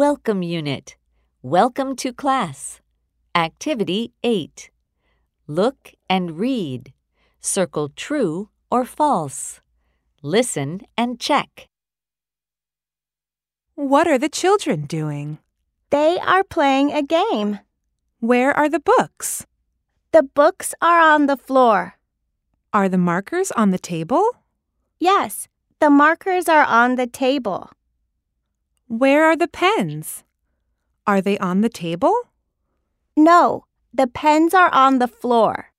Welcome Unit. Welcome to class. Activity 8. Look and read. Circle true or false. Listen and check. What are the children doing? They are playing a game. Where are the books? The books are on the floor. Are the markers on the table? Yes, the markers are on the table. Where are the pens? Are they on the table? No, the pens are on the floor.